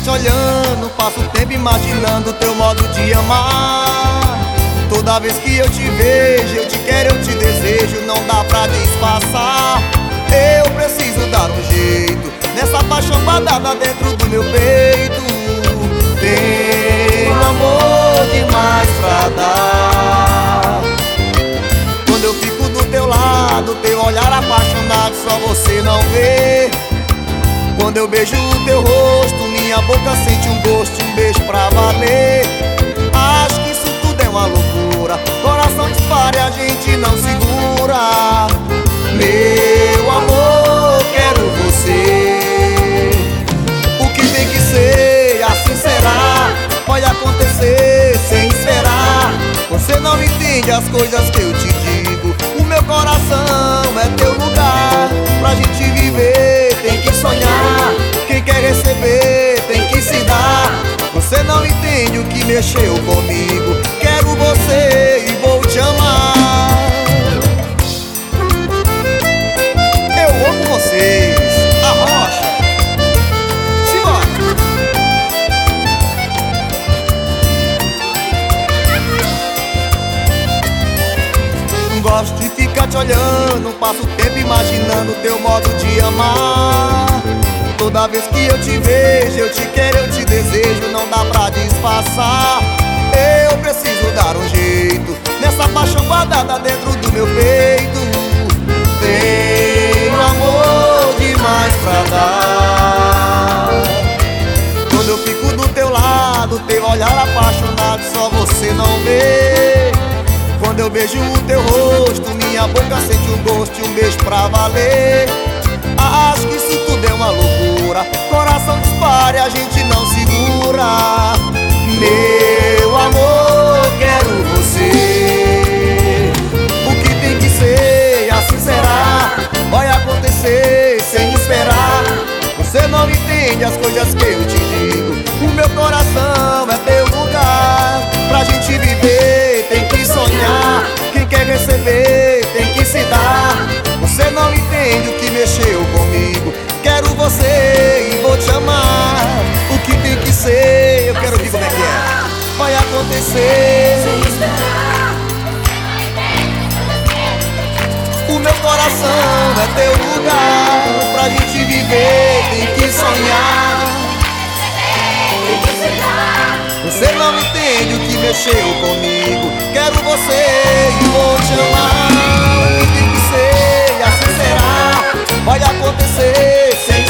te olhando, passo o tempo imaginando teu modo de amar. Toda vez que eu te vejo, eu te quero, eu te desejo, não dá pra disfarçar. Eu preciso dar um jeito nessa paixão guardada dentro do meu peito. Tenho amor demais pra dar. Quando eu fico do teu lado, teu olhar apaixonado só você não vê. Quando eu beijo o teu rosto, minha boca sente um gosto, um beijo pra valer. Acho que isso tudo é uma loucura, coração dispara e a gente não segura. Meu amor, quero você. O que tem que ser, assim será. Pode acontecer sem esperar. Você não entende as coisas que eu te digo. O meu coração é teu lugar. Pra gente viver tem que sonhar. Quem quer receber tem que se dar. Você não entende o que mexeu comigo. Quero você e vou te amar. Eu amo vocês. A Rocha. Simbora. Gosto de ficar te olhando, passo o tempo imaginando teu modo de amar. Toda vez que eu te vejo, eu te quero, eu te desejo, não dá pra disfarçar. Eu preciso dar um jeito nessa paixão guardada dentro do meu peito. Tenho amor demais pra dar. Quando eu fico do teu lado, teu olhar apaixonado só você não vê. Quando eu beijo o teu rosto, minha boca sente um gosto e um beijo pra valer. Acho que isso tudo é uma loucura, coração dispara e a gente não segura. Meu amor, quero você. O que tem que ser, assim será. Vai acontecer sem esperar. Você não entende as coisas que eu te digo. O meu coração é teu lugar. Pra gente viver tem que sonhar. Quem quer receber tem que se dar. Você não entende o que mexeu comigo. Quero você e vou te amar. O que tem que ser, eu quero ouvir como é que é. Vai acontecer sem esperar. O meu coração é teu lugar. Pra gente viver tem que sonhar. Você não entende o que mexeu comigo. Quero você e vou te amar. O que tem que ser, assim será. Vai acontecer sem